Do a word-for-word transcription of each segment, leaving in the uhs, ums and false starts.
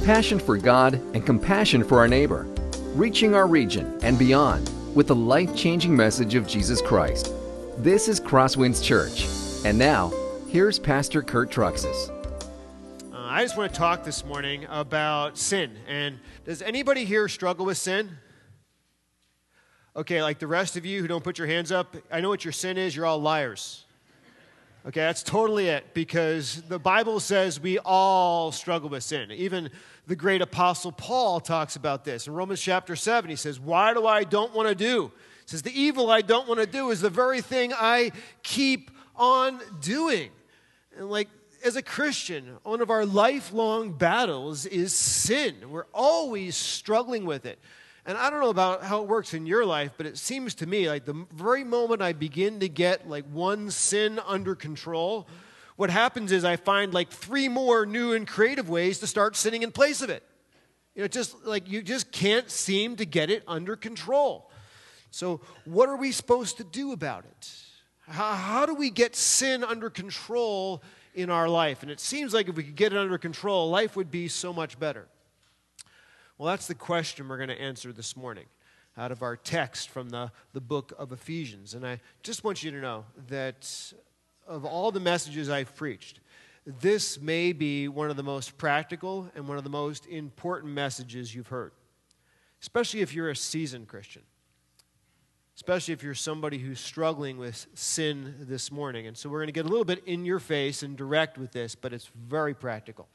passion for God and compassion for our neighbor, reaching our region and beyond with the life-changing message of Jesus Christ. This is Crosswinds Church. And now, here's Pastor Kurt Truxas. Uh, I just want to talk this morning about sin. And does anybody here struggle with sin? Okay, like the rest of you who don't put your hands up, I know what your sin is. You're all liars. Okay, that's totally it, because the Bible says we all struggle with sin. Even the great apostle Paul talks about this. In Romans chapter seven, he says, why do I don't want to do? He says, the evil I don't want to do is the very thing I keep on doing. And like, as a Christian, one of our lifelong battles is sin. We're always struggling with it. And I don't know about how it works in your life, but it seems to me like the very moment I begin to get like one sin under control, what happens is I find like three more new and creative ways to start sinning in place of it. You know, just like you just can't seem to get it under control. So what are we supposed to do about it? How, how do we get sin under control in our life? And it seems like if we could get it under control, life would be so much better. Well, that's the question we're going to answer this morning out of our text from the, the book of Ephesians. And I just want you to know that of all the messages I've preached, this may be one of the most practical and one of the most important messages you've heard, especially if you're a seasoned Christian, especially if you're somebody who's struggling with sin this morning. And so we're going to get a little bit in your face and direct with this, but it's very practical.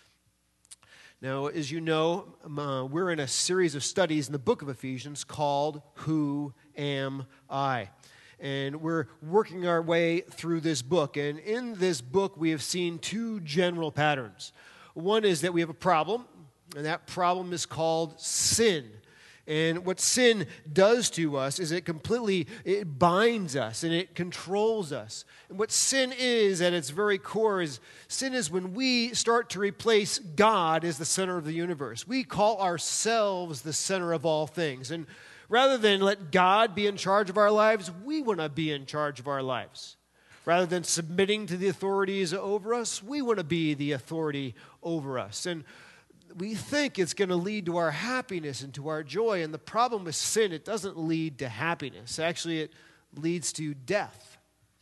Now, as you know, uh, we're in a series of studies in the book of Ephesians called Who Am I? And we're working our way through this book. And in this book, we have seen two general patterns. One is that we have a problem, and that problem is called sin. And what sin does to us is it completely, it binds us and it controls us. And what sin is at its very core is, sin is when we start to replace God as the center of the universe. We call ourselves the center of all things. And rather than let God be in charge of our lives, we want to be in charge of our lives. Rather than submitting to the authorities over us, we want to be the authority over us. And we think it's going to lead to our happiness and to our joy. And the problem with sin, it doesn't lead to happiness. Actually, it leads to death.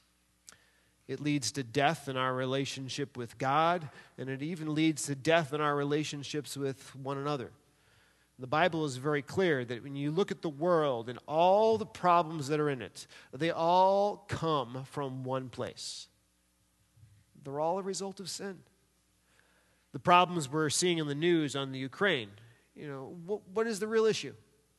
It leads to death in our relationship with God, and it even leads to death in our relationships with one another. The Bible is very clear that when you look at the world and all the problems that are in it, they all come from one place. They're all a result of sin. The problems we're seeing in the news on the Ukraine, you know, what, what is the real issue?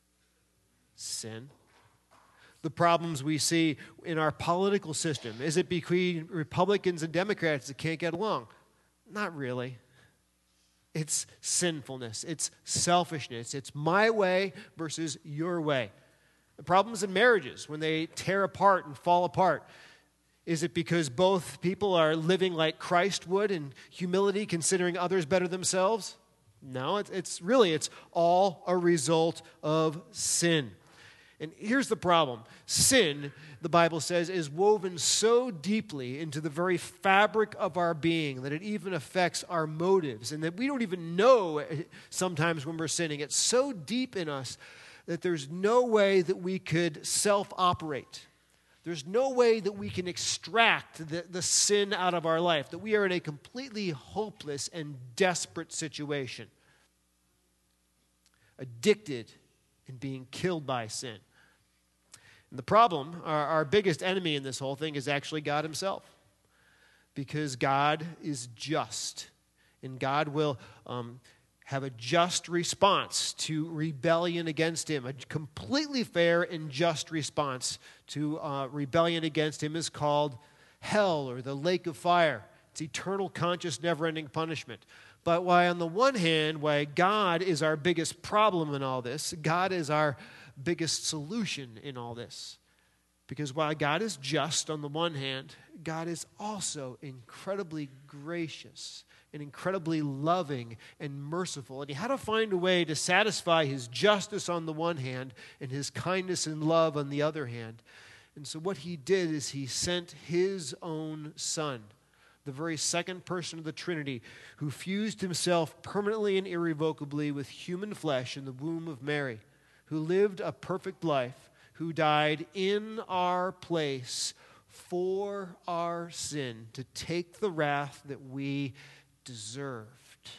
Sin. The problems we see in our political system, is it between Republicans and Democrats that can't get along? Not really. It's sinfulness. It's selfishness. It's my way versus your way. The problems in marriages, when they tear apart and fall apart, is it because both people are living like Christ would in humility, considering others better themselves? No, it's, it's really, it's all a result of sin. And here's the problem. Sin, the Bible says, is woven so deeply into the very fabric of our being that it even affects our motives, and that we don't even know sometimes when we're sinning. It's so deep in us that there's no way that we could self-operate. There's no way that we can extract the, the sin out of our life, that we are in a completely hopeless and desperate situation, addicted and being killed by sin. And the problem, our, our biggest enemy in this whole thing is actually God himself, because God is just, and God will um, have a just response to rebellion against him. A completely fair and just response to uh, rebellion against him is called hell, or the lake of fire. It's eternal, conscious, never-ending punishment. But why on the one hand, why God is our biggest problem in all this, God is our biggest solution in all this. Because while God is just on the one hand, God is also incredibly gracious and incredibly loving and merciful. And he had to find a way to satisfy his justice on the one hand and his kindness and love on the other hand. And so what he did is he sent his own son, the very second person of the Trinity, who fused himself permanently and irrevocably with human flesh in the womb of Mary, who lived a perfect life, who died in our place for our sin to take the wrath that we deserved.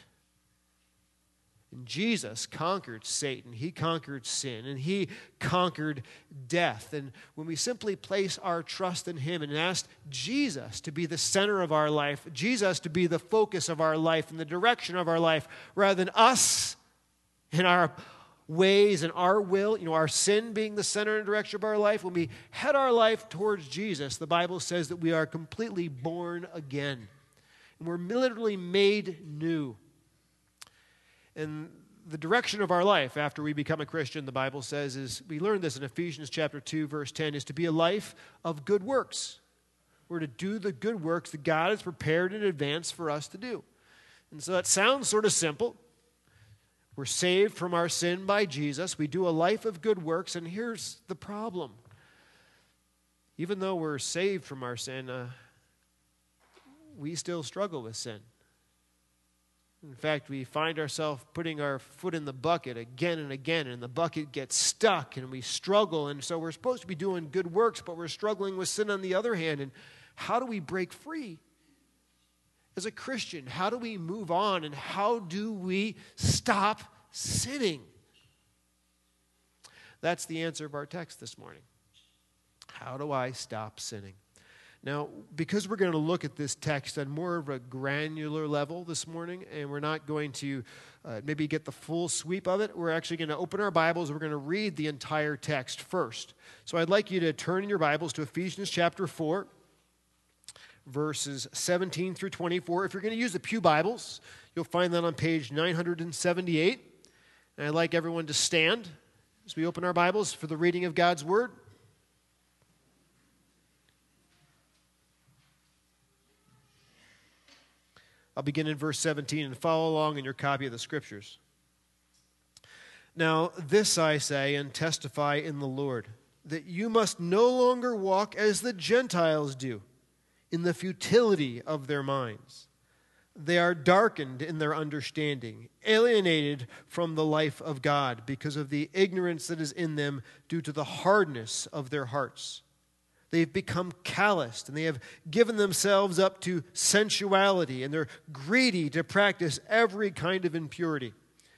And Jesus conquered Satan. He conquered sin, and he conquered death. And when we simply place our trust in him and ask Jesus to be the center of our life, Jesus to be the focus of our life and the direction of our life, rather than us and our ways and our will, you know, our sin being the center and direction of our life, when we head our life towards Jesus, the Bible says that we are completely born again. And we're literally made new. And the direction of our life after we become a Christian, the Bible says, is, we learn this in Ephesians chapter two, verse ten, is to be a life of good works. We're to do the good works that God has prepared in advance for us to do. And so that sounds sort of simple. We're saved from our sin by Jesus. We do a life of good works, and here's the problem. Even though we're saved from our sin, uh, we still struggle with sin. In fact, we find ourselves putting our foot in the bucket again and again, and the bucket gets stuck, and we struggle. And so we're supposed to be doing good works, but we're struggling with sin on the other hand. And how do we break free? As a Christian, how do we move on, and how do we stop sinning? That's the answer of our text this morning. How do I stop sinning? Now, because we're going to look at this text on more of a granular level this morning, and we're not going to uh, maybe get the full sweep of it, we're actually going to open our Bibles. We're going to read the entire text first. So I'd like you to turn in your Bibles to Ephesians chapter four, verses seventeen through twenty-four. If you're going to use the Pew Bibles, you'll find that on page nine seventy-eight. And I'd like everyone to stand as we open our Bibles for the reading of God's Word. I'll begin in verse seventeen and follow along in your copy of the Scriptures. Now, this I say and testify in the Lord, that you must no longer walk as the Gentiles do, in the futility of their minds. They are darkened in their understanding, alienated from the life of God because of the ignorance that is in them due to the hardness of their hearts. They've become calloused, and they have given themselves up to sensuality, and they're greedy to practice every kind of impurity.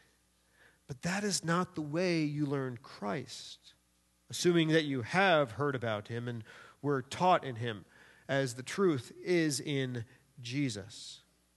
But that is not the way you learned Christ, assuming that you have heard about him and were taught in him, as the truth is in Jesus.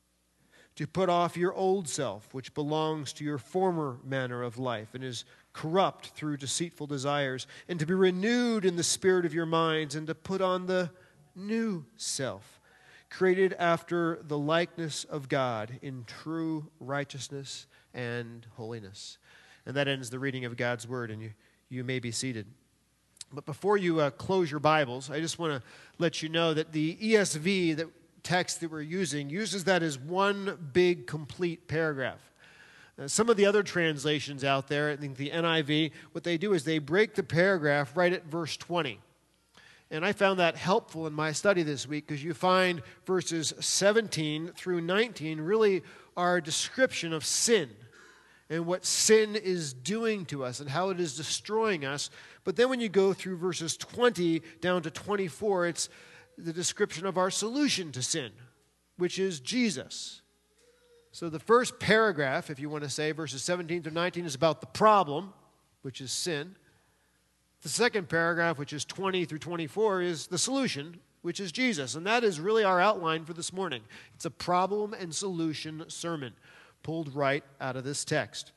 To put off your old self, which belongs to your former manner of life and is corrupt through deceitful desires, and to be renewed in the spirit of your minds, and to put on the new self, created after the likeness of God in true righteousness and holiness. And that ends the reading of God's Word, and you, you may be seated. But before you uh, close your Bibles, I just want to let you know that the E S V that text that we're using uses that as one big complete paragraph. Uh, some of the other translations out there, I think the N I V, what they do is they break the paragraph right at verse twenty. And I found that helpful in my study this week, because you find verses seventeen through nineteen really are a description of sin and what sin is doing to us and how it is destroying us. But then when you go through verses twenty down to twenty-four, it's the description of our solution to sin, which is Jesus. So the first paragraph, if you want to say, verses seventeen through nineteen, is about the problem, which is sin. The second paragraph, which is twenty through twenty-four, is the solution, which is Jesus. And that is really our outline for this morning. It's a problem and solution sermon pulled right out of this text.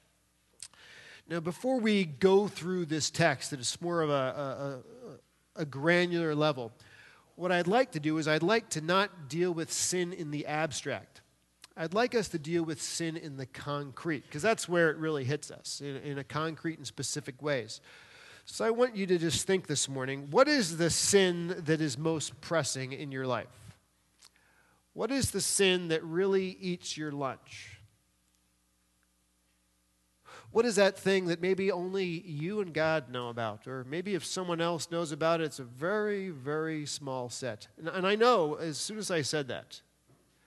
Now, before we go through this text, that is more of a, a, a granular level, what I'd like to do is I'd like to not deal with sin in the abstract. I'd like us to deal with sin in the concrete, because that's where it really hits us, in, in a concrete and specific ways. So I want you to just think this morning, what is the sin that is most pressing in your life? What is the sin that really eats your lunch? What is that thing that maybe only you and God know about? Or maybe if someone else knows about it, it's a very, very small set. And, and I know as soon as I said that,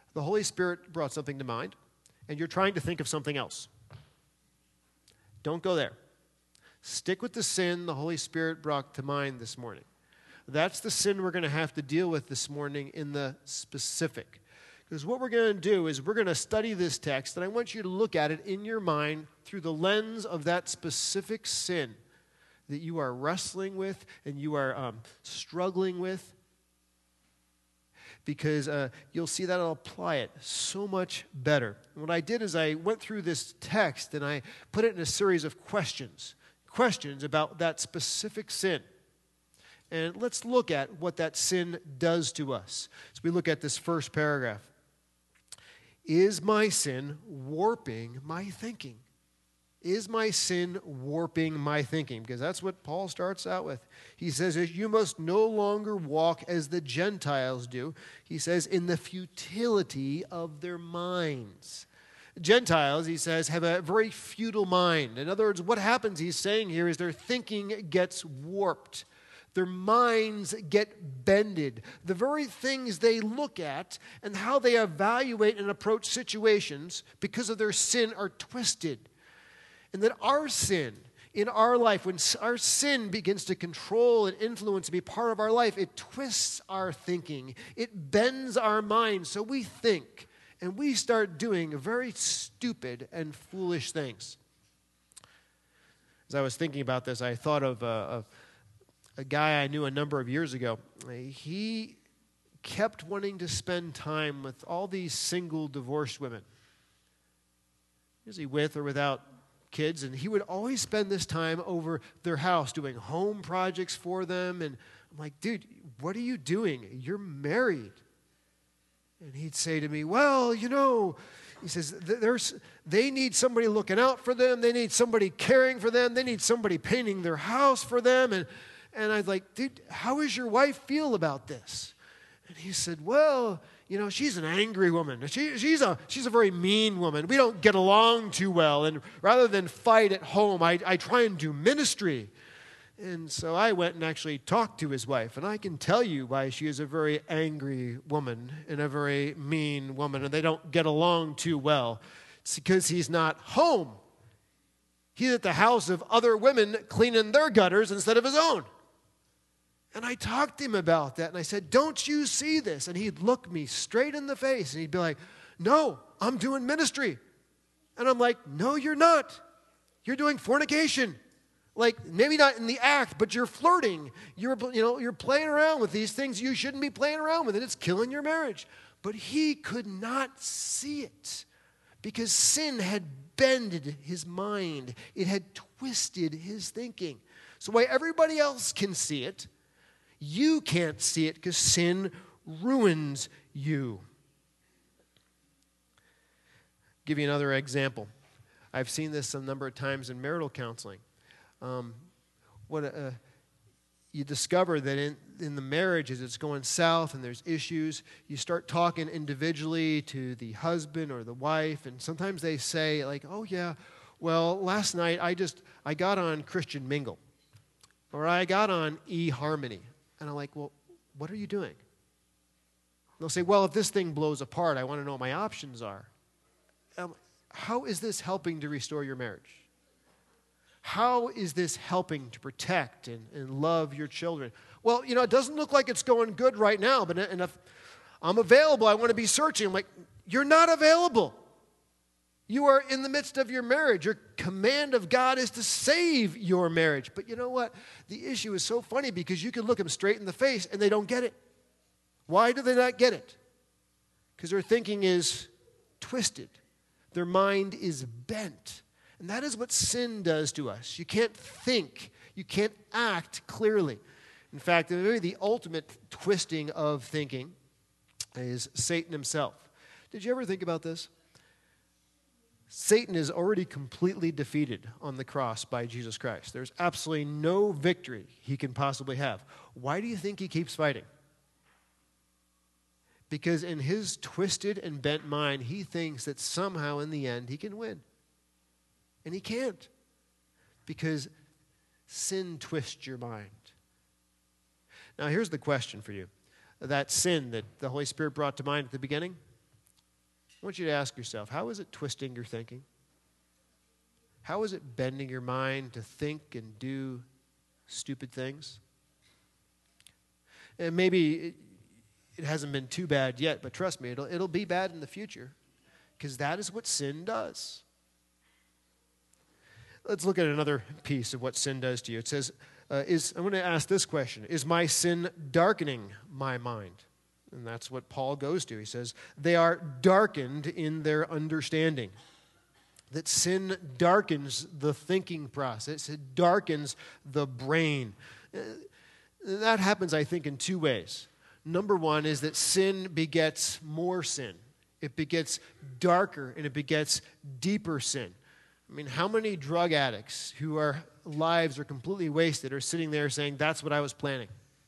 The Holy Spirit brought something to mind, and you're trying to think of something else. Don't go there. Stick with the sin the Holy Spirit brought to mind this morning. That's the sin we're going to have to deal with this morning in the specific. Because what we're going to do is we're going to study this text, and I want you to look at it in your mind through the lens of that specific sin that you are wrestling with and you are um, struggling with. Because uh, you'll see that I'll apply it so much better. And what I did is I went through this text and I put it in a series of questions. Questions about that specific sin. And let's look at what that sin does to us. So we look at this first paragraph. Is my sin warping my thinking? Is my sin warping my thinking? Because that's what Paul starts out with. He says, you must no longer walk as the Gentiles do. He says, in the futility of their minds. Gentiles, he says, have a very futile mind. In other words, what happens, he's saying here, is their thinking gets warped. Their minds get bended. The very things they look at and how they evaluate and approach situations because of their sin are twisted. And that our sin in our life, when our sin begins to control and influence and be part of our life, it twists our thinking. It bends our minds so we think and we start doing very stupid and foolish things. As I was thinking about this, I thought of, uh, of a guy I knew a number of years ago. He kept wanting to spend time with all these single divorced women. Usually with or without kids, and he would always spend this time over their house doing home projects for them. And I'm like, dude, what are you doing? You're married. And he'd say to me, well, you know, he says, there's, they need somebody looking out for them. They need somebody caring for them. They need somebody painting their house for them. And And I was like, dude, how does your wife feel about this? And he said, well, you know, she's an angry woman. She, she's, a, she's a very mean woman. We don't get along too well. And rather than fight at home, I, I try and do ministry. And so I went and actually talked to his wife. And I can tell you why she is a very angry woman and a very mean woman. And they don't get along too well. It's because he's not home. He's at the house of other women cleaning their gutters instead of his own. And I talked to him about that, and I said, don't you see this? And he'd look me straight in the face, and he'd be like, no, I'm doing ministry. And I'm like, no, you're not. You're doing fornication. Like, maybe not in the act, but you're flirting. You're, you know, you're playing around with these things you shouldn't be playing around with, and it's killing your marriage. But he could not see it because sin had bended his mind. It had twisted his thinking. So while everybody else can see it, you can't see it because sin ruins you. I'll give you another example. I've seen this a number of times in marital counseling. Um, what uh, you discover that in, in the marriage, as it's going south and there's issues, you start talking individually to the husband or the wife, and sometimes they say, like, oh yeah, well, last night I just, I got on Christian Mingle, or I got on eHarmony. And I'm like, well, what are you doing? They'll say, well, if this thing blows apart, I want to know what my options are. Um, how is this helping to restore your marriage? How is this helping to protect and, and love your children? Well, you know, it doesn't look like it's going good right now, but and if I'm available, I want to be searching. I'm like, you're not available. You are in the midst of your marriage. Your command of God is to save your marriage. But you know what? The issue is so funny because you can look them straight in the face and they don't get it. Why do they not get it? Because their thinking is twisted. Their mind is bent. And that is what sin does to us. You can't think. You can't act clearly. In fact, maybe the ultimate twisting of thinking is Satan himself. Did you ever think about this? Satan is already completely defeated on the cross by Jesus Christ. There's absolutely no victory he can possibly have. Why do you think he keeps fighting? Because in his twisted and bent mind, he thinks that somehow in the end he can win. And he can't. Because sin twists your mind. Now here's the question for you. That sin that the Holy Spirit brought to mind at the beginning, I want you to ask yourself, how is it twisting your thinking? How is it bending your mind to think and do stupid things? And maybe it, it hasn't been too bad yet, but trust me, it'll, it'll be bad in the future, because that is what sin does. Let's look at another piece of what sin does to you. It says, uh, is I'm going to ask this question, is my sin darkening my mind? And that's what Paul goes to. He says, they are darkened in their understanding. That sin darkens the thinking process. It darkens the brain. That happens, I think, in two ways. Number one is that sin begets more sin. It begets darker and it begets deeper sin. I mean, how many drug addicts who are lives are completely wasted are sitting there saying, that's what I was planning?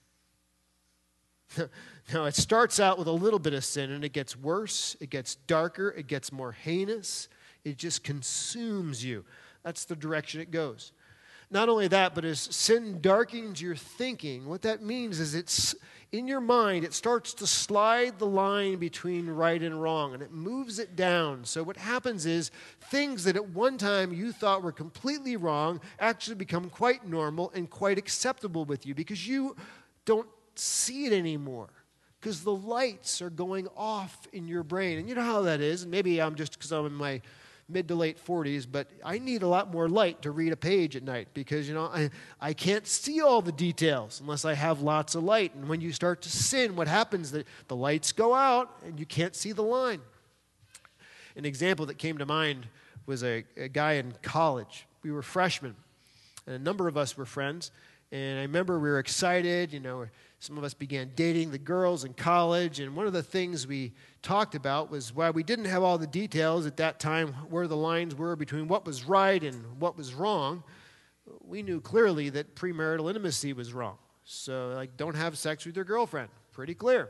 Now, it starts out with a little bit of sin, and it gets worse, it gets darker, it gets more heinous. It just consumes you. That's the direction it goes. Not only that, but as sin darkens your thinking, what that means is it's in your mind, it starts to slide the line between right and wrong, and it moves it down. So what happens is things that at one time you thought were completely wrong actually become quite normal and quite acceptable with you, because you don't see it anymore, because the lights are going off in your brain. And you know how that is, and maybe I'm just because I'm in my mid to late forties, but I need a lot more light to read a page at night, because, you know, I, I can't see all the details unless I have lots of light. And when you start to sin, what happens? The, the lights go out and you can't see the line. An example that came to mind was a, a guy in college. We were freshmen, and a number of us were friends. And I remember we were excited, you know, some of us began dating the girls in college, and one of the things we talked about was, while we didn't have all the details at that time where the lines were between what was right and what was wrong, we knew clearly that premarital intimacy was wrong. So, like, don't have sex with your girlfriend. Pretty clear.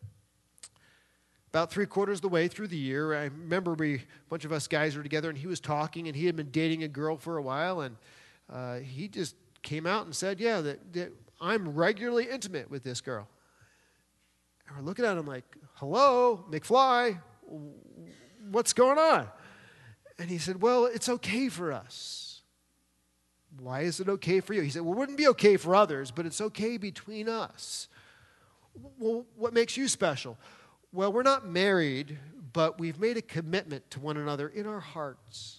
About three quarters of the way through the year, I remember we, a bunch of us guys were together, and he was talking, and he had been dating a girl for a while, and uh, he just came out and said, yeah, that, that I'm regularly intimate with this girl. And we're looking at him like, hello, McFly, what's going on? And he said, well, it's okay for us. Why is it okay for you? He said, well, it wouldn't be okay for others, but it's okay between us. Well, what makes you special? Well, we're not married, but we've made a commitment to one another in our hearts.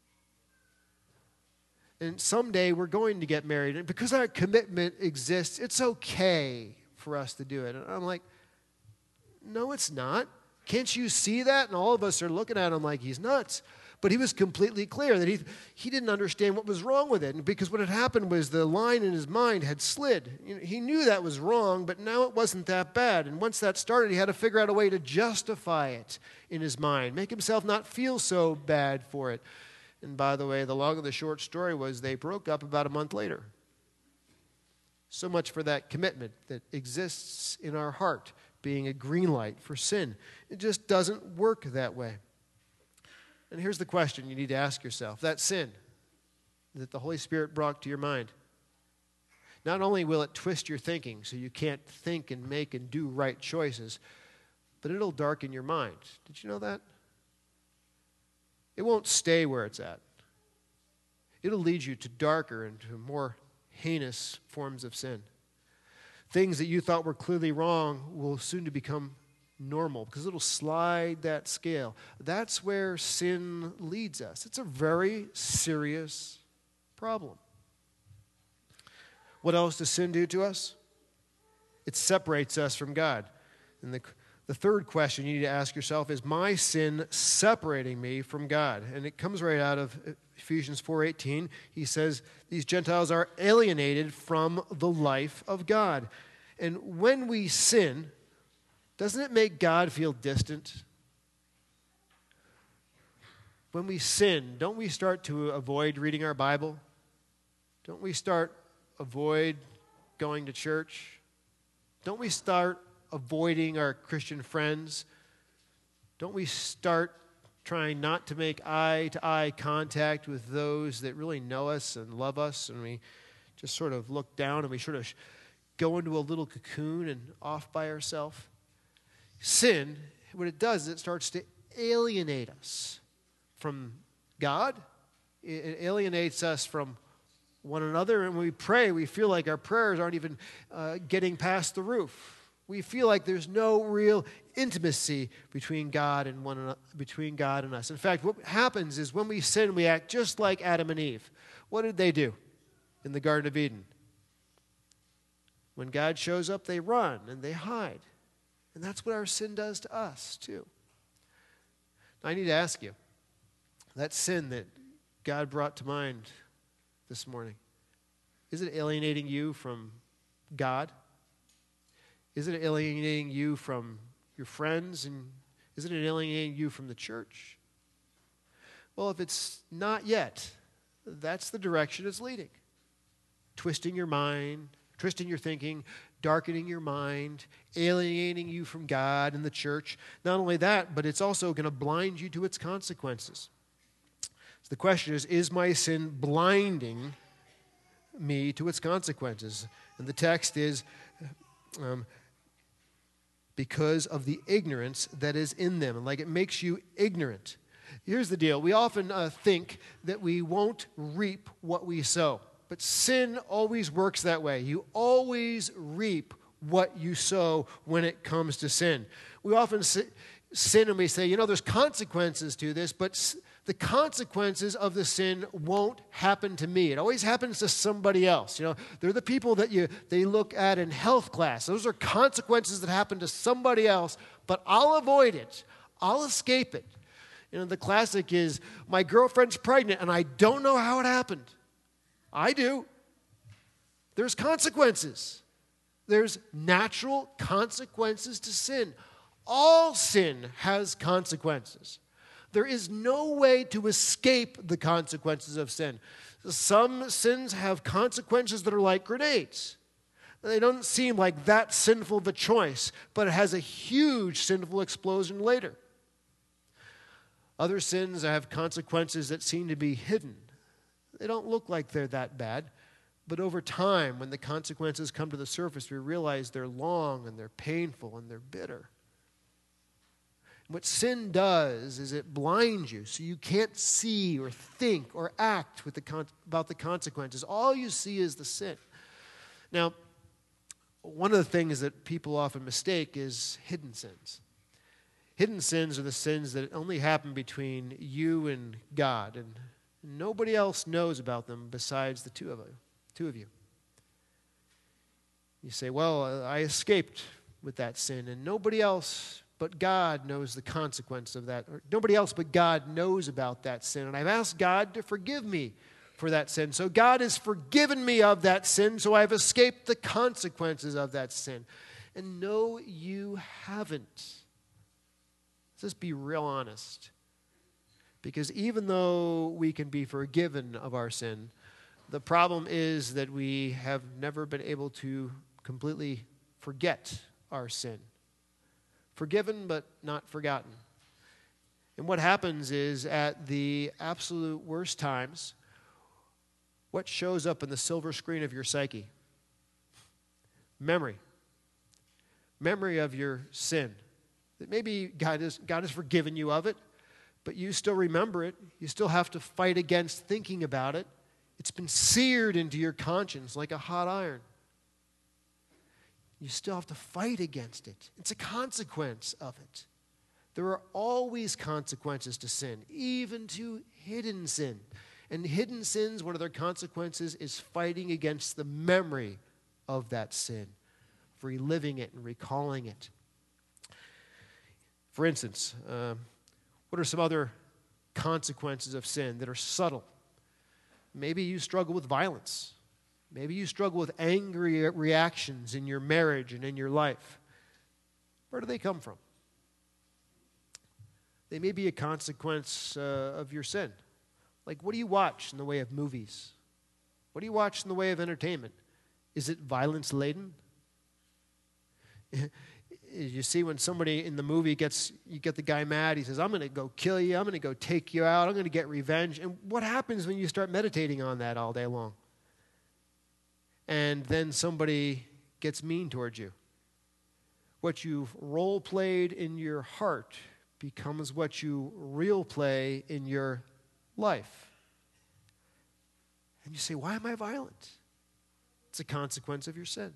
And someday we're going to get married. And because our commitment exists, it's okay for us to do it. And I'm like, no, it's not. Can't you see that? And all of us are looking at him like he's nuts. But he was completely clear that he, he didn't understand what was wrong with it. And because what had happened was the line in his mind had slid. You know, he knew that was wrong, but now it wasn't that bad. And once that started, he had to figure out a way to justify it in his mind, make himself not feel so bad for it. And by the way, the long and the short story was they broke up about a month later. So much for that commitment that exists in our heart being a green light for sin. It just doesn't work that way. And here's the question you need to ask yourself. That sin that the Holy Spirit brought to your mind, not only will it twist your thinking so you can't think and make and do right choices, but it'll darken your mind. Did you know that? It won't stay where it's at. It'll lead you to darker and to more heinous forms of sin. Things that you thought were clearly wrong will soon to become normal because it'll slide that scale. That's where sin leads us. It's a very serious problem. What else does sin do to us? It separates us from God. And the The third question you need to ask yourself is, my sin separating me from God? And it comes right out of Ephesians four eighteen. He says, these Gentiles are alienated from the life of God. And when we sin, doesn't it make God feel distant? When we sin, don't we start to avoid reading our Bible? Don't we start avoid going to church? Don't we start avoiding our Christian friends? Don't we start trying not to make eye-to-eye contact with those that really know us and love us, and we just sort of look down and we sort of go into a little cocoon and off by ourselves? Sin, what it does is it starts to alienate us from God. It alienates us from one another. And when we pray, we feel like our prayers aren't even uh, getting past the roof. We feel like there's no real intimacy between God and one another, between God and us. In fact, what happens is when we sin, we act just like Adam and Eve. What did they do in the Garden of Eden? When God shows up, they run and they hide. And that's what our sin does to us, too. Now, I need to ask you, that sin that God brought to mind this morning, is it alienating you from God? Is it alienating you from your friends? And is it alienating you from the church? Well, if it's not yet, that's the direction it's leading. Twisting your mind, twisting your thinking, darkening your mind, alienating you from God and the church. Not only that, but it's also going to blind you to its consequences. So the question is, is my sin blinding me to its consequences? And the text is, um, because of the ignorance that is in them. And like it makes you ignorant. Here's the deal. We often uh, think that we won't reap what we sow. But sin always works that way. You always reap what you sow when it comes to sin. We often sin and we say, you know, there's consequences to this, but the consequences of the sin won't happen to me. It always happens to somebody else. You know, they're the people that you they look at in health class. Those are consequences that happen to somebody else, but I'll avoid it. I'll escape it. You know, the classic is, my girlfriend's pregnant and I don't know how it happened. I do. There's consequences. There's natural consequences to sin. All sin has consequences. There is no way to escape the consequences of sin. Some sins have consequences that are like grenades. They don't seem like that sinful of a choice, but it has a huge sinful explosion later. Other sins have consequences that seem to be hidden. They don't look like they're that bad, but over time, when the consequences come to the surface, we realize they're long and they're painful and they're bitter. What sin does is it blinds you so you can't see or think or act with the con- about the consequences. All you see is the sin. Now, one of the things that people often mistake is hidden sins. Hidden sins are the sins that only happen between you and God, and nobody else knows about them besides the two of you. Two of you. You say, well, I escaped with that sin, and nobody else but God knows the consequence of that. Or nobody else but God knows about that sin. And I've asked God to forgive me for that sin. So God has forgiven me of that sin, so I've escaped the consequences of that sin. And no, you haven't. Let's be real honest. Because even though we can be forgiven of our sin, the problem is that we have never been able to completely forget our sin. Forgiven, but not forgotten. And what happens is, at the absolute worst times, what shows up in the silver screen of your psyche? Memory. Memory of your sin. That maybe God has, God has forgiven you of it, but you still remember it. You still have to fight against thinking about it. It's been seared into your conscience like a hot iron. You still have to fight against it. It's a consequence of it. There are always consequences to sin, even to hidden sin. And hidden sins, one of their consequences is fighting against the memory of that sin, reliving it and recalling it. For instance, uh, what are some other consequences of sin that are subtle? Maybe you struggle with violence. Maybe you struggle with angry reactions in your marriage and in your life. Where do they come from? They may be a consequence uh, of your sin. Like, what do you watch in the way of movies? What do you watch in the way of entertainment? Is it violence-laden? You see, when somebody in the movie gets, you get the guy mad, he says, I'm going to go kill you, I'm going to go take you out, I'm going to get revenge. And what happens when you start meditating on that all day long? And then somebody gets mean towards you. What you've role-played in your heart becomes what you real play in your life. And you say, why am I violent? It's a consequence of your sin.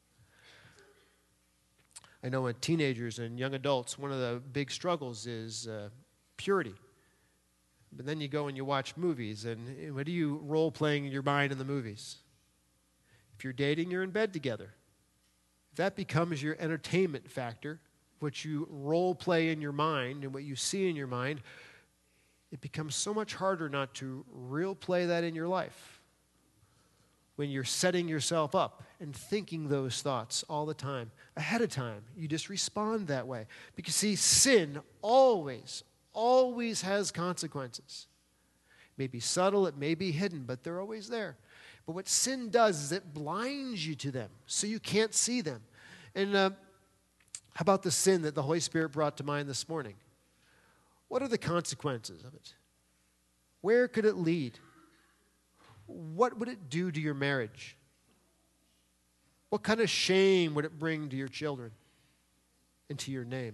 I know in teenagers and young adults, one of the big struggles is uh, purity. But then you go and you watch movies, and what do you role-playing in your mind in the movies? If you're dating, you're in bed together. If that becomes your entertainment factor, what you role-play in your mind and what you see in your mind, it becomes so much harder not to real play that in your life. When you're setting yourself up and thinking those thoughts all the time, ahead of time, you just respond that way. Because see, sin always, always has consequences. It may be subtle, it may be hidden, but they're always there. But what sin does is it blinds you to them so you can't see them. And uh, how about the sin that the Holy Spirit brought to mind this morning? What are the consequences of it? Where could it lead? What would it do to your marriage? What kind of shame would it bring to your children and to your name?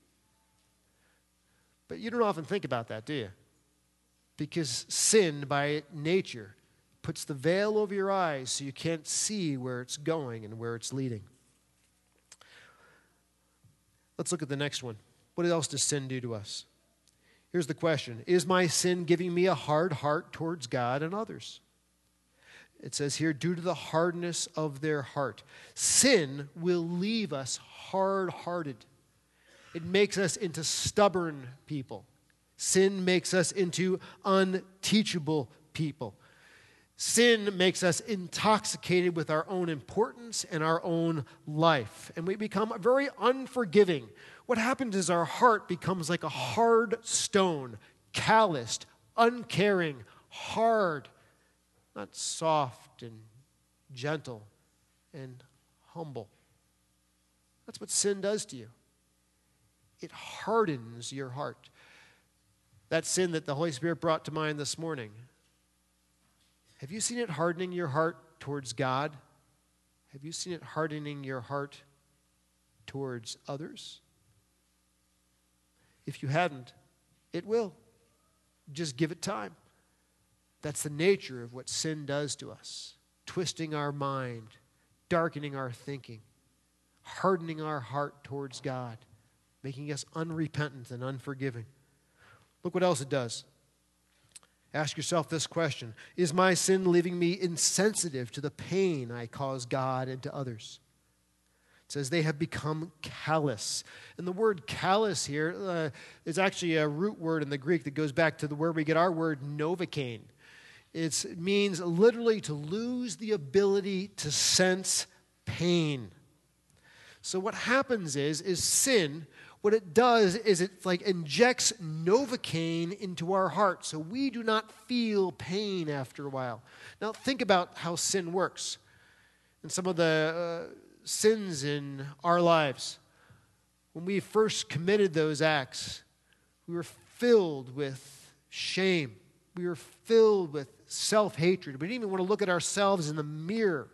But you don't often think about that, do you? Because sin, by nature, puts the veil over your eyes so you can't see where it's going and where it's leading. Let's look at the next one. What else does sin do to us? Here's the question. Is my sin giving me a hard heart towards God and others? It says here, due to the hardness of their heart. Sin will leave us hard-hearted. It makes us into stubborn people. Sin makes us into unteachable people. Sin makes us intoxicated with our own importance and our own life. And we become very unforgiving. What happens is our heart becomes like a hard stone, calloused, uncaring, hard, not soft and gentle and humble. That's what sin does to you. It hardens your heart. That sin that the Holy Spirit brought to mind this morning, have you seen it hardening your heart towards God? Have you seen it hardening your heart towards others? If you haven't, it will. Just give it time. That's the nature of what sin does to us. Twisting our mind, darkening our thinking, hardening our heart towards God, making us unrepentant and unforgiving. Look what else it does. Ask yourself this question. Is my sin leaving me insensitive to the pain I cause God and to others? It says they have become callous. And the word callous here uh, is actually a root word in the Greek that goes back to the where we get our word novocaine. It's, it means literally to lose the ability to sense pain. So what happens is, is sin, what it does is it like injects novocaine into our heart so we do not feel pain after a while. Now think about how sin works. And some of the uh, sins in our lives. When we first committed those acts, we were filled with shame. We were filled with self-hatred. We didn't even want to look at ourselves in the mirror.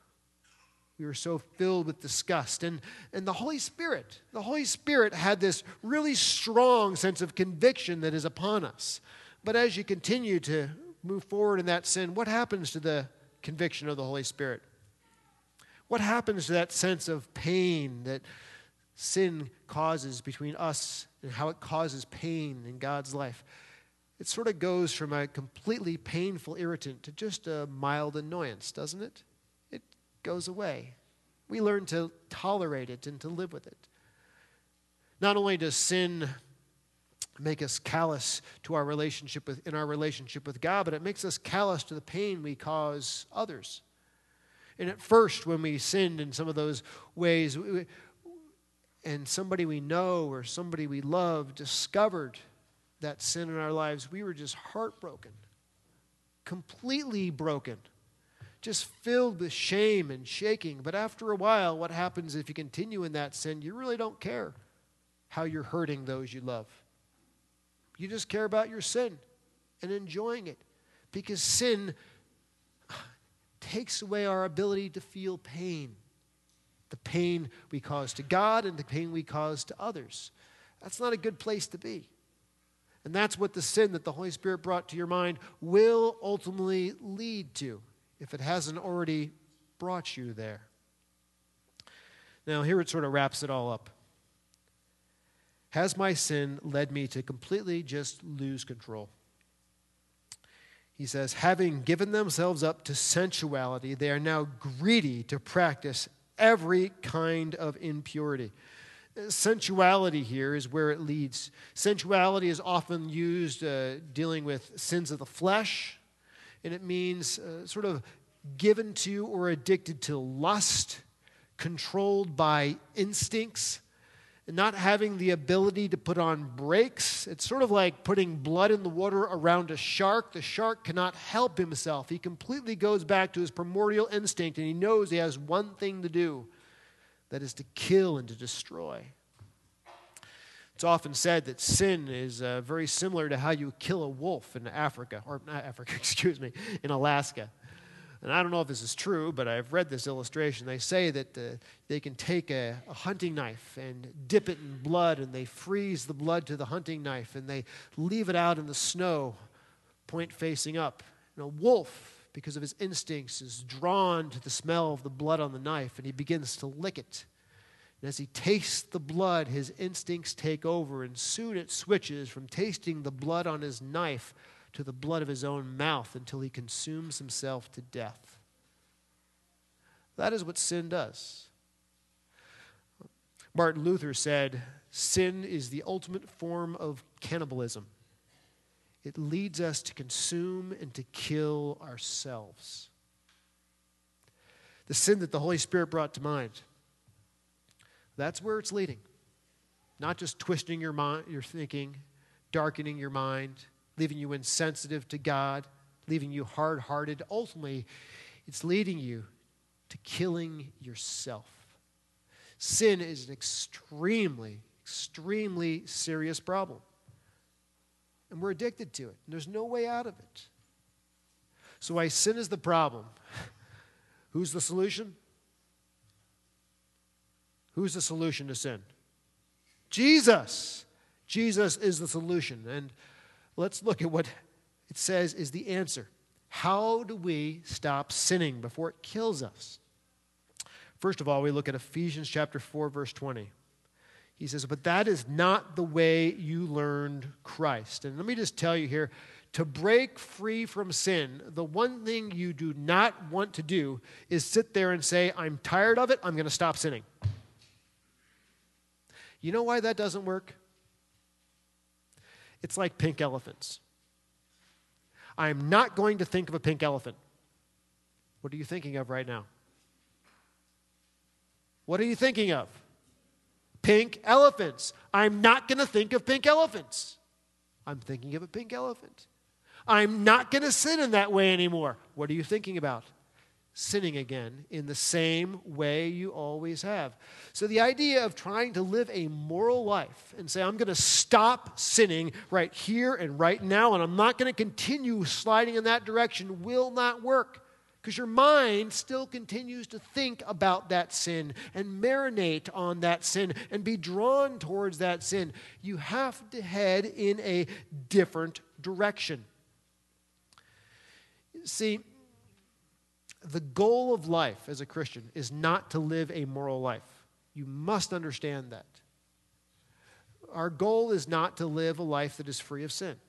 We were so filled with disgust. And, and the Holy Spirit, the Holy Spirit had this really strong sense of conviction that is upon us. But as you continue to move forward in that sin, what happens to the conviction of the Holy Spirit? What happens to that sense of pain that sin causes between us and how it causes pain in God's life? It sort of goes from a completely painful irritant to just a mild annoyance, doesn't it? It goes away. We learn to tolerate it and to live with it. Not only does sin make us callous to our relationship with, in our relationship with God, but it makes us callous to the pain we cause others. And at first, when we sinned in some of those ways, we, and somebody we know or somebody we love discovered that sin in our lives, we were just heartbroken, completely broken, just filled with shame and shaking. But after a while, what happens if you continue in that sin? You really don't care how you're hurting those you love. You just care about your sin and enjoying it, because sin takes away our ability to feel pain, the pain we cause to God and the pain we cause to others. That's not a good place to be. And that's what the sin that the Holy Spirit brought to your mind will ultimately lead to, if it hasn't already brought you there. Now, here it sort of wraps it all up. Has my sin led me to completely just lose control? He says, having given themselves up to sensuality, they are now greedy to practice every kind of impurity. Sensuality here is where it leads. Sensuality is often used uh, dealing with sins of the flesh, and it means uh, sort of given to or addicted to lust, controlled by instincts, and not having the ability to put on brakes. It's sort of like putting blood in the water around a shark. The shark cannot help himself. He completely goes back to his primordial instinct, and he knows he has one thing to do. That is to kill and to destroy. It's often said that sin is uh, very similar to how you kill a wolf in Africa, or not Africa, excuse me, in Alaska. And I don't know if this is true, but I've read this illustration. They say that uh, they can take a, a hunting knife and dip it in blood, and they freeze the blood to the hunting knife, and they leave it out in the snow, point facing up. And a wolf, because of his instincts, is drawn to the smell of the blood on the knife, and he begins to lick it. And as he tastes the blood, his instincts take over, and soon it switches from tasting the blood on his knife to the blood of his own mouth until he consumes himself to death. That is what sin does. Martin Luther said, sin is the ultimate form of cannibalism. It leads us to consume and to kill ourselves. The sin that the Holy Spirit brought to mind, that's where it's leading. Not just twisting your mind, your thinking, darkening your mind, leaving you insensitive to God, leaving you hard-hearted. Ultimately, it's leading you to killing yourself. Sin is an extremely, extremely serious problem. And we're addicted to it. And there's no way out of it. So why sin is the problem. Who's the solution? Who's the solution to sin? Jesus. Jesus is the solution. And let's look at what it says is the answer. How do we stop sinning before it kills us? First of all, we look at Ephesians chapter four, verse twenty. He says, but that is not the way you learned Christ. And let me just tell you here, to break free from sin, the one thing you do not want to do is sit there and say, I'm tired of it, I'm going to stop sinning. You know why that doesn't work? It's like pink elephants. I'm not going to think of a pink elephant. What are you thinking of right now? What are you thinking of? Pink elephants. I'm not going to think of pink elephants. I'm thinking of a pink elephant. I'm not going to sin in that way anymore. What are you thinking about? Sinning again in the same way you always have. So the idea of trying to live a moral life and say, I'm going to stop sinning right here and right now, and I'm not going to continue sliding in that direction, will not work. Because your mind still continues to think about that sin and marinate on that sin and be drawn towards that sin. You have to head in a different direction. See, the goal of life as a Christian is not to live a moral life. You must understand that. Our goal is not to live a life that is free of sin.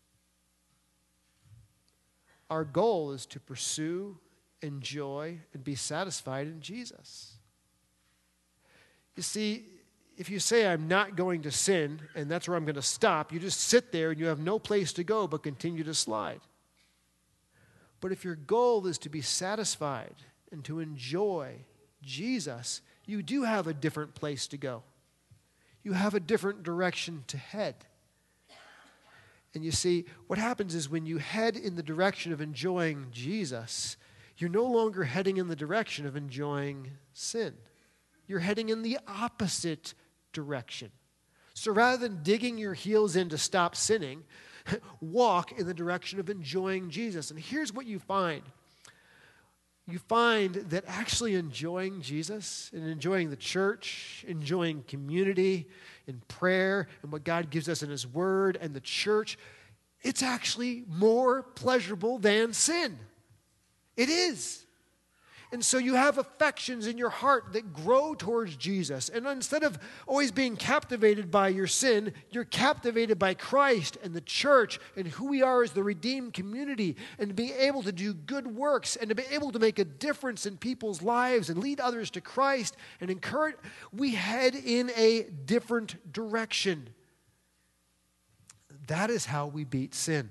Our goal is to pursue, enjoy, and be satisfied in Jesus. You see, if you say, I'm not going to sin, and that's where I'm going to stop, you just sit there and you have no place to go but continue to slide. But if your goal is to be satisfied and to enjoy Jesus, you do have a different place to go. You have a different direction to head. And you see, what happens is when you head in the direction of enjoying Jesus, you're no longer heading in the direction of enjoying sin. You're heading in the opposite direction. So rather than digging your heels in to stop sinning, walk in the direction of enjoying Jesus. And here's what you find. you find that actually enjoying Jesus and enjoying the church, enjoying community and prayer and what God gives us in His Word and the church, it's actually more pleasurable than sin. It is. And so you have affections in your heart that grow towards Jesus. And instead of always being captivated by your sin, you're captivated by Christ and the church and who we are as the redeemed community, and to be able to do good works and to be able to make a difference in people's lives and lead others to Christ and encourage. We head in a different direction. That is how we beat sin.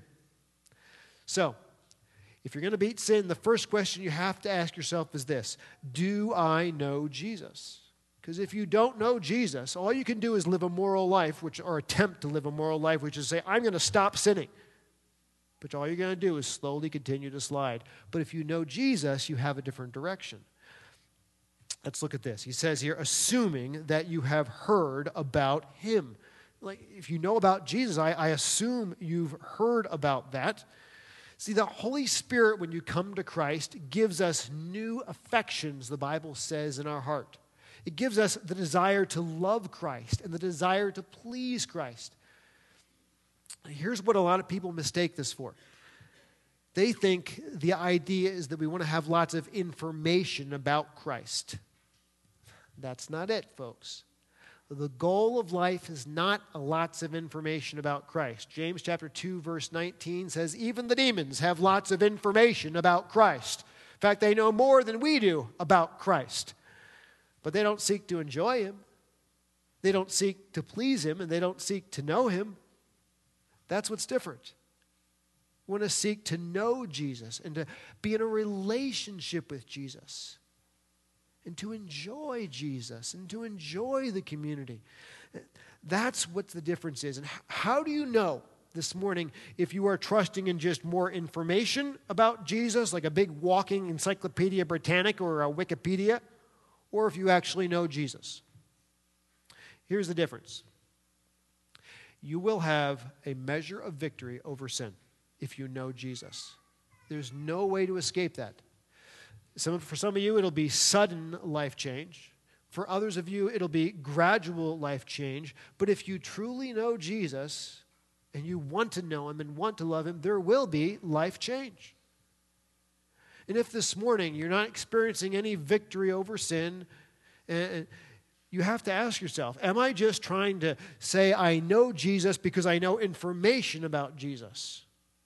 So, if you're going to beat sin, the first question you have to ask yourself is this: do I know Jesus? Because if you don't know Jesus, all you can do is live a moral life, which or attempt to live a moral life, which is say, I'm going to stop sinning. But all you're going to do is slowly continue to slide. But if you know Jesus, you have a different direction. Let's look at this. He says here, assuming that you have heard about Him. Like, if you know about Jesus, I, I assume you've heard about that. See, the Holy Spirit, when you come to Christ, gives us new affections, the Bible says, in our heart. It gives us the desire to love Christ and the desire to please Christ. Here's what a lot of people mistake this for. They think the idea is that we want to have lots of information about Christ. That's not it, folks. The goal of life is not lots of information about Christ. James chapter two, verse nineteen says, even the demons have lots of information about Christ. In fact, they know more than we do about Christ. But they don't seek to enjoy Him. They don't seek to please Him, and they don't seek to know Him. That's what's different. We want to seek to know Jesus and to be in a relationship with Jesus, and to enjoy Jesus, and to enjoy the community. That's what the difference is. And how do you know this morning if you are trusting in just more information about Jesus, like a big walking Encyclopedia Britannica or a Wikipedia, or if you actually know Jesus? Here's the difference. You will have a measure of victory over sin if you know Jesus. There's no way to escape that. Some, for some of you, it'll be sudden life change. For others of you, it'll be gradual life change. But if you truly know Jesus and you want to know Him and want to love Him, there will be life change. And if this morning you're not experiencing any victory over sin, and you have to ask yourself, am I just trying to say I know Jesus because I know information about Jesus?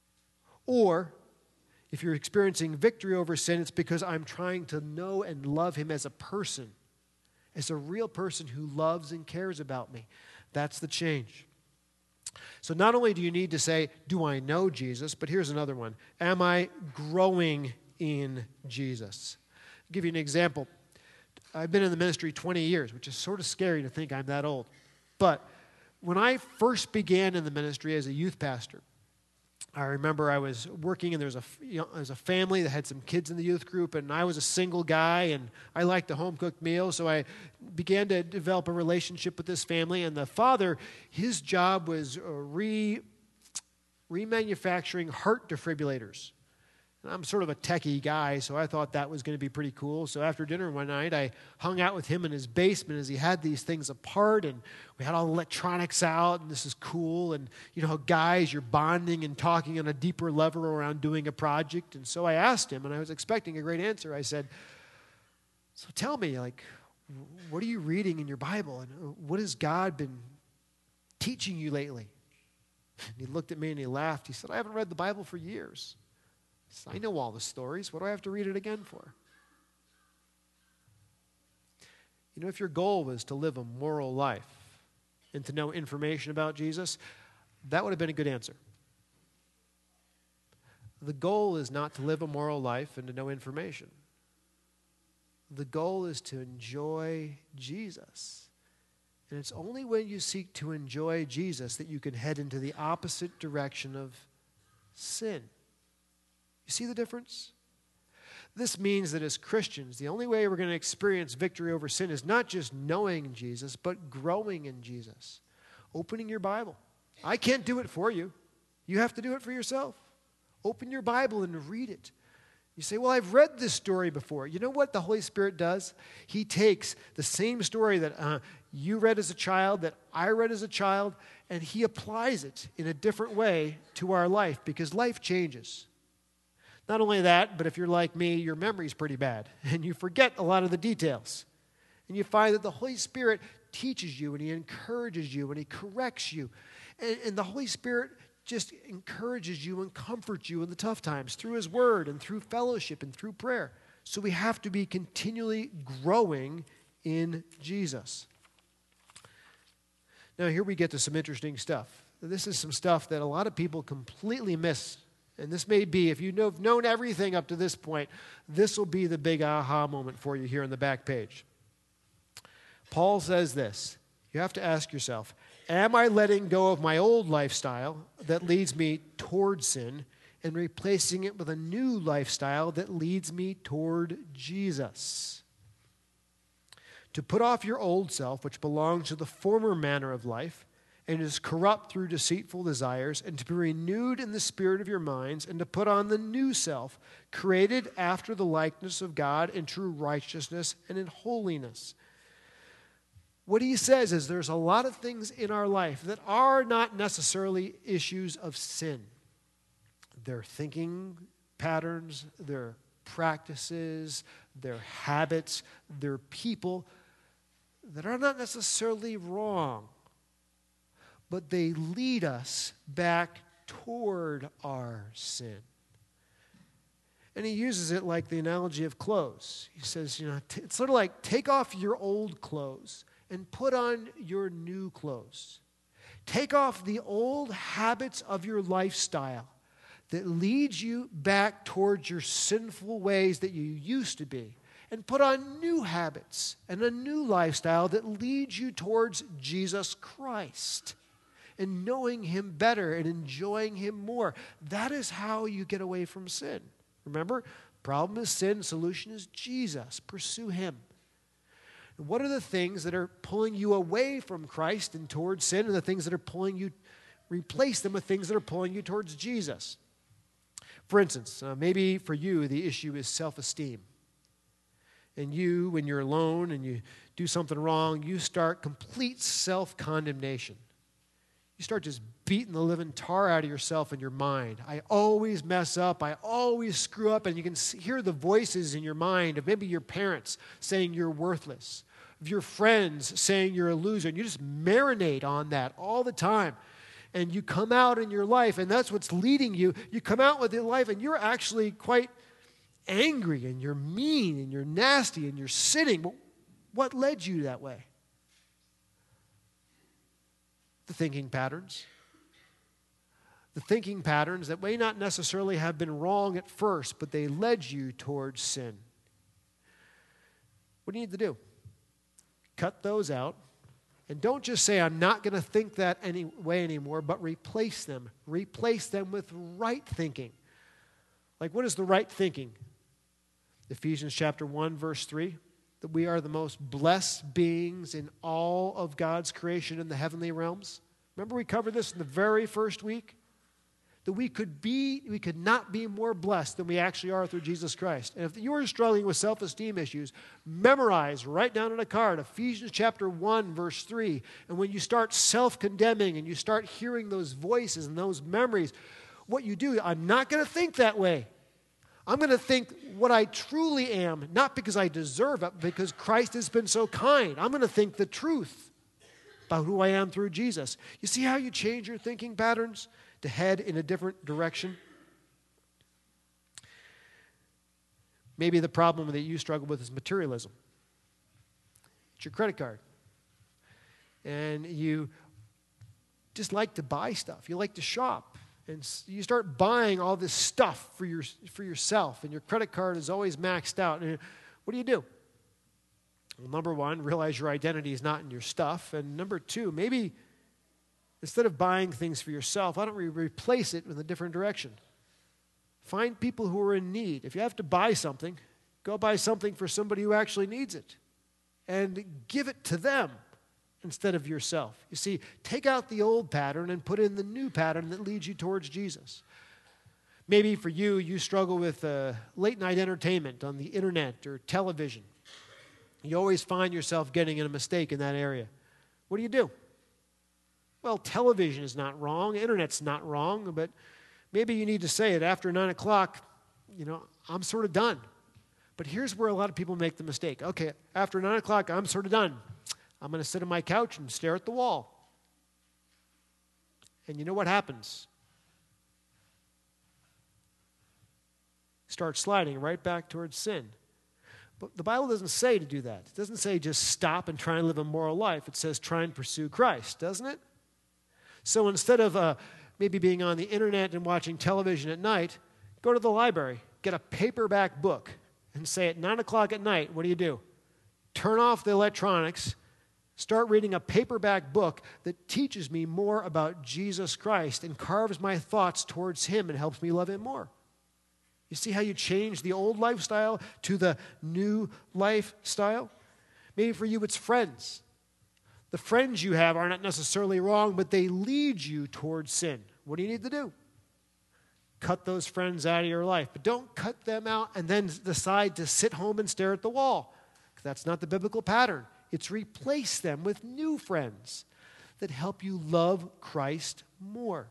Or if you're experiencing victory over sin, it's because I'm trying to know and love Him as a person, as a real person who loves and cares about me. That's the change. So not only do you need to say, do I know Jesus? But here's another one. Am I growing in Jesus? I'll give you an example. I've been in the ministry twenty years, which is sort of scary to think I'm that old. But when I first began in the ministry as a youth pastor, I remember I was working, and there was a, you know, there was a family that had some kids in the youth group, and I was a single guy, and I liked a home-cooked meal, so I began to develop a relationship with this family. And the father, his job was uh, re, remanufacturing heart defibrillators. And I'm sort of a techie guy, so I thought that was going to be pretty cool. So after dinner one night, I hung out with him in his basement as he had these things apart, and we had all the electronics out, and this is cool. And, you know, guys, you're bonding and talking on a deeper level around doing a project. And so I asked him, and I was expecting a great answer. I said, so tell me, like, what are you reading in your Bible, and what has God been teaching you lately? And he looked at me and he laughed. He said, I haven't read the Bible for years. I know all the stories. What do I have to read it again for? You know, if your goal was to live a moral life and to know information about Jesus, that would have been a good answer. The goal is not to live a moral life and to know information. The goal is to enjoy Jesus. And it's only when you seek to enjoy Jesus that you can head into the opposite direction of sin. You see the difference? This means that as Christians, the only way we're going to experience victory over sin is not just knowing Jesus, but growing in Jesus. Opening your Bible. I can't do it for you. You have to do it for yourself. Open your Bible and read it. You say, well, I've read this story before. You know what the Holy Spirit does? He takes the same story that uh, you read as a child, that I read as a child, and he applies it in a different way to our life because life changes. Not only that, but if you're like me, your memory's pretty bad, and you forget a lot of the details. And you find that the Holy Spirit teaches you, and he encourages you, and he corrects you. And, and the Holy Spirit just encourages you and comforts you in the tough times through his word and through fellowship and through prayer. So we have to be continually growing in Jesus. Now here we get to some interesting stuff. This is some stuff that a lot of people completely miss. And this may be, if you've known everything up to this point, this will be the big aha moment for you here on the back page. Paul says this. You have to ask yourself, am I letting go of my old lifestyle that leads me toward sin and replacing it with a new lifestyle that leads me toward Jesus? To put off your old self, which belongs to the former manner of life and is corrupt through deceitful desires, and to be renewed in the spirit of your minds, and to put on the new self, created after the likeness of God in true righteousness and in holiness. What he says is there's a lot of things in our life that are not necessarily issues of sin. They're thinking patterns, they're practices, they're habits, they're people that are not necessarily wrong, but they lead us back toward our sin. And he uses it like the analogy of clothes. He says, you know, t- it's sort of like take off your old clothes and put on your new clothes. Take off the old habits of your lifestyle that leads you back towards your sinful ways that you used to be, and put on new habits and a new lifestyle that leads you towards Jesus Christ and knowing him better and enjoying him more. That is how you get away from sin. Remember, problem is sin, solution is Jesus. Pursue him. What are the things that are pulling you away from Christ and towards sin, and the things that are pulling you, replace them with things that are pulling you towards Jesus? For instance, uh, maybe for you the issue is self-esteem. And you, when you're alone and you do something wrong, you start complete self-condemnation. You start just beating the living tar out of yourself in your mind. I always mess up. I always screw up. And you can hear the voices in your mind of maybe your parents saying you're worthless, of your friends saying you're a loser. And you just marinate on that all the time. And you come out in your life, and that's what's leading you. You come out with your life, and you're actually quite angry, and you're mean, and you're nasty, and you're sinning. But what led you that way? The thinking patterns. The thinking patterns that may not necessarily have been wrong at first, but they led you towards sin. What do you need to do? Cut those out. And don't just say, I'm not going to think that any way anymore, but replace them. Replace them with right thinking. Like, what is the right thinking? Ephesians chapter one, verse three, that we are the most blessed beings in all of God's creation in the heavenly realms. Remember we covered this in the very first week? That we could be, we could not be more blessed than we actually are through Jesus Christ. And if you are struggling with self-esteem issues, memorize, write down on a card, Ephesians chapter one, verse three. And when you start self-condemning and you start hearing those voices and those memories, what you do, I'm not going to think that way. I'm going to think what I truly am, not because I deserve it, but because Christ has been so kind. I'm going to think the truth about who I am through Jesus. You see how you change your thinking patterns to head in a different direction? Maybe the problem that you struggle with is materialism. It's your credit card. And you just like to buy stuff. You like to shop. And you start buying all this stuff for your for yourself, and your credit card is always maxed out. And what do you do? Well, number one, realize your identity is not in your stuff. And number two, maybe instead of buying things for yourself, why don't we replace it with a different direction? Find people who are in need. If you have to buy something, go buy something for somebody who actually needs it, and give it to them instead of yourself. You see, take out the old pattern and put in the new pattern that leads you towards Jesus. Maybe for you, you struggle with uh, late-night entertainment on the internet or television. You always find yourself getting in a mistake in that area. What do you do? Well, television is not wrong, internet's not wrong, but maybe you need to say it after nine o'clock, you know, I'm sort of done. But here's where a lot of people make the mistake. Okay, after nine o'clock, I'm sort of done. I'm going to sit on my couch and stare at the wall. And you know what happens? Start sliding right back towards sin. But the Bible doesn't say to do that. It doesn't say just stop and try and live a moral life. It says try and pursue Christ, doesn't it? So instead of uh, maybe being on the internet and watching television at night, go to the library, get a paperback book, and say at nine o'clock at night, what do you do? Turn off the electronics, start reading a paperback book that teaches me more about Jesus Christ and carves my thoughts towards Him and helps me love Him more. You see how you change the old lifestyle to the new lifestyle? Maybe for you it's friends. The friends you have are not necessarily wrong, but they lead you towards sin. What do you need to do? Cut those friends out of your life. But don't cut them out and then decide to sit home and stare at the wall. That's not the biblical pattern. It's replace them with new friends that help you love Christ more.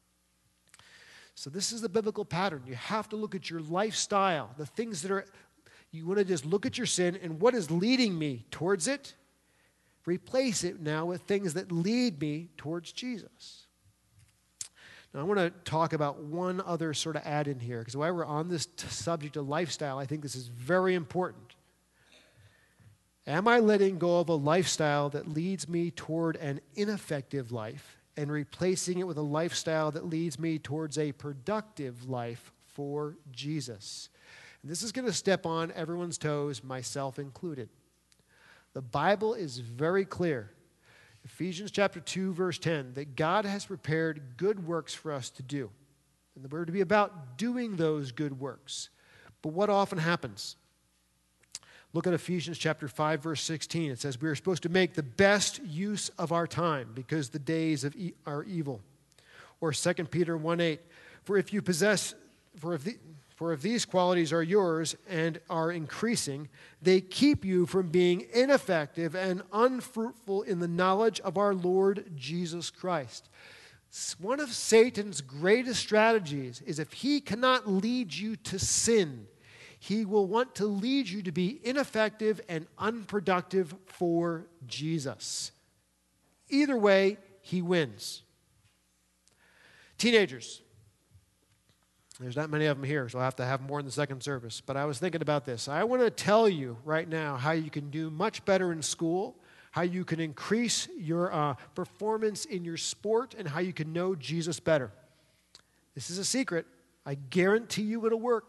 So this is the biblical pattern. You have to look at your lifestyle, the things that are, you want to just look at your sin and what is leading me towards it. Replace it now with things that lead me towards Jesus. Now I want to talk about one other sort of add in here, because while we're on this t- subject of lifestyle, I think this is very important. Am I letting go of a lifestyle that leads me toward an ineffective life and replacing it with a lifestyle that leads me towards a productive life for Jesus? And this is going to step on everyone's toes, myself included. The Bible is very clear, Ephesians chapter two, verse ten, that God has prepared good works for us to do. And we're to be about doing those good works. But what often happens? Look at Ephesians chapter five, verse sixteen. It says we are supposed to make the best use of our time because the days of e- are evil. Or Second Peter one eight, for if you possess, for if, the, for if these qualities are yours and are increasing, they keep you from being ineffective and unfruitful in the knowledge of our Lord Jesus Christ. One of Satan's greatest strategies is if he cannot lead you to sin, he will want to lead you to be ineffective and unproductive for Jesus. Either way, he wins. Teenagers. There's not many of them here, so I'll have to have more in the second service. But I was thinking about this. I want to tell you right now how you can do much better in school, how you can increase your uh, performance in your sport, and how you can know Jesus better. This is a secret. I guarantee you it'll work.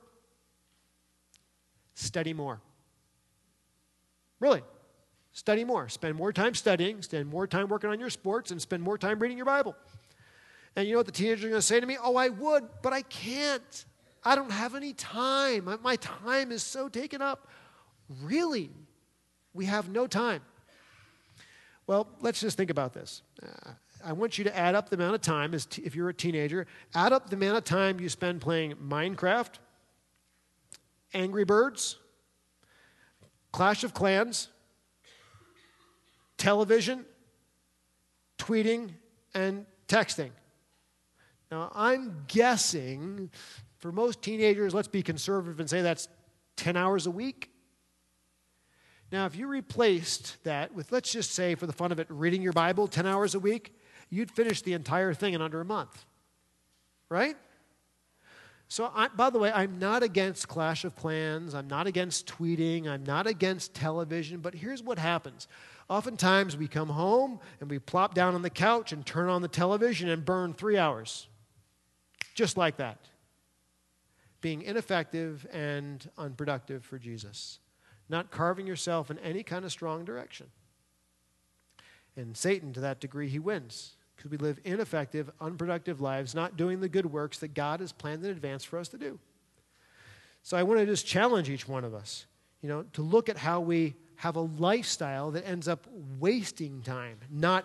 Study more. Really. Study more. Spend more time studying, spend more time working on your sports, and spend more time reading your Bible. And you know what the teenagers are going to say to me? Oh, I would, but I can't. I don't have any time. My, my time is so taken up. Really? We have no time. Well, let's just think about this. Uh, I want you to add up the amount of time, as t- if you're a teenager, add up the amount of time you spend playing Minecraft, Angry Birds, Clash of Clans, television, tweeting, and texting. Now, I'm guessing for most teenagers, let's be conservative and say that's ten hours a week. Now, if you replaced that with, let's just say, for the fun of it, reading your Bible ten hours a week, you'd finish the entire thing in under a month, right? So, I, by the way, I'm not against Clash of Clans. I'm not against tweeting. I'm not against television. But here's what happens. Oftentimes, we come home and we plop down on the couch and turn on the television and burn three hours. Just like that. Being ineffective and unproductive for Jesus. Not carving yourself in any kind of strong direction. And Satan, to that degree, he wins. Because we live ineffective, unproductive lives, not doing the good works that God has planned in advance for us to do. So I want to just challenge each one of us, you know, to look at how we have a lifestyle that ends up wasting time, not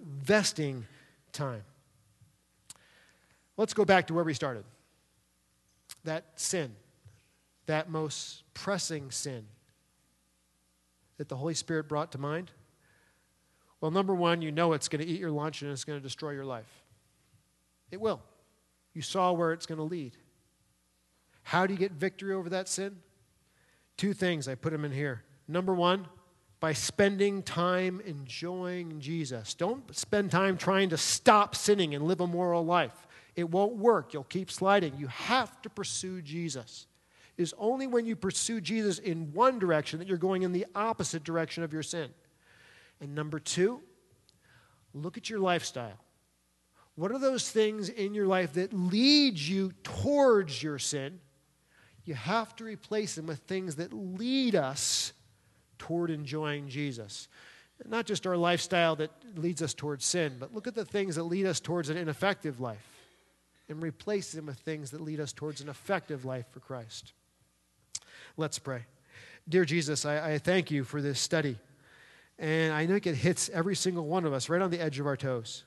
investing time. Let's go back to where we started. that sin, that most pressing sin that the Holy Spirit brought to mind? Well, number one, you know it's going to eat your lunch and it's going to destroy your life. It will. You saw where it's going to lead. How do you get victory over that sin? Two things, I put them in here. Number one, by spending time enjoying Jesus. Don't spend time trying to stop sinning and live a moral life. It won't work. You'll keep sliding. You have to pursue Jesus. It is only when you pursue Jesus in one direction that you're going in the opposite direction of your sin. And number two, look at your lifestyle. What are those things in your life that lead you towards your sin? You have to replace them with things that lead us toward enjoying Jesus. Not just our lifestyle that leads us towards sin, but look at the things that lead us towards an ineffective life and replace them with things that lead us towards an effective life for Christ. Let's pray. Dear Jesus, I, I thank you for this study. And I think it hits every single one of us right on the edge of our toes.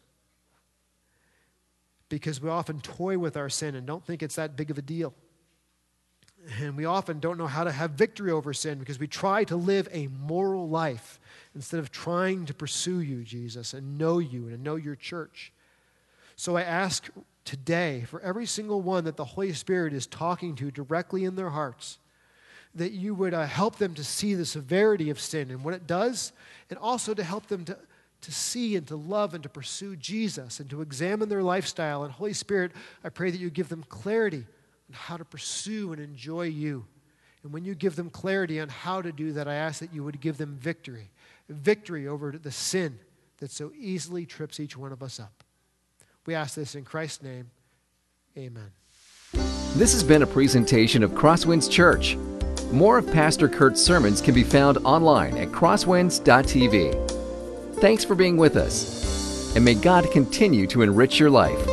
Because we often toy with our sin and don't think it's that big of a deal. And we often don't know how to have victory over sin because we try to live a moral life instead of trying to pursue you, Jesus, and know you and know your church. So I ask today for every single one that the Holy Spirit is talking to directly in their hearts, that you would uh, help them to see the severity of sin and what it does, and also to help them to, to see and to love and to pursue Jesus and to examine their lifestyle. And Holy Spirit, I pray that you give them clarity on how to pursue and enjoy you. And when you give them clarity on how to do that, I ask that you would give them victory, victory over the sin that so easily trips each one of us up. We ask this in Christ's name. Amen. This has been a presentation of Crosswinds Church. More of Pastor Kurt's sermons can be found online at crosswinds dot t v. Thanks for being with us, and may God continue to enrich your life.